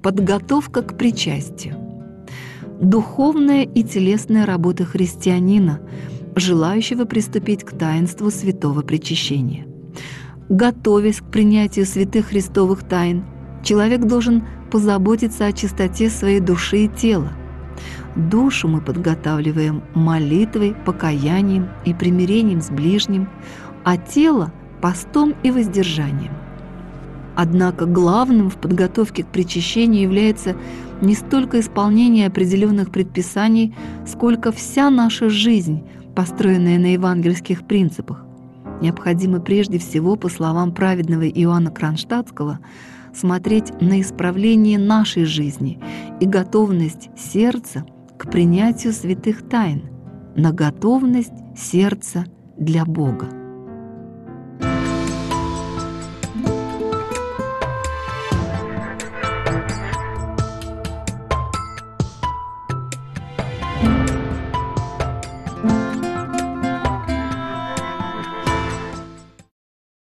Подготовка к причастию. Духовная и телесная работа христианина, желающего приступить к таинству святого причащения. Готовясь к принятию святых христовых тайн, человек должен позаботиться о чистоте своей души и тела. Душу мы подготавливаем молитвой, покаянием и примирением с ближним, а тело – постом и воздержанием. Однако главным в подготовке к причащению является не столько исполнение определенных предписаний, сколько вся наша жизнь, построенная на евангельских принципах. Необходимо прежде всего, по словам праведного Иоанна Кронштадтского, смотреть на исправление нашей жизни и готовность сердца к принятию святых тайн, на готовность сердца для Бога.